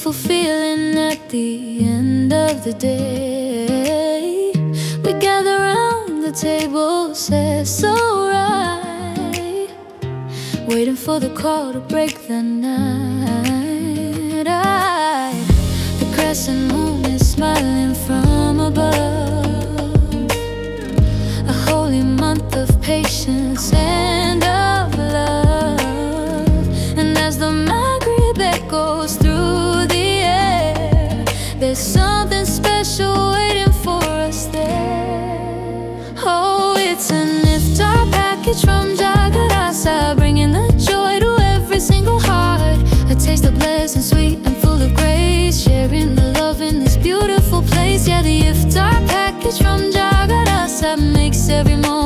peaceful feeling at the end of the day. We gather round the table, says so right, waiting for the call to break the night. The crescent moon is smiling from above, a holy month of patience and of love. And as the Maghrib echoes through the air, there's something special waiting for us there. Oh, it's an iftar package from Jagarasa, bringing the joy to every single heart. A taste of blessing, sweet and full of grace, sharing the love in this beautiful place. Yeah, the iftar package from Jagarasa makes every moment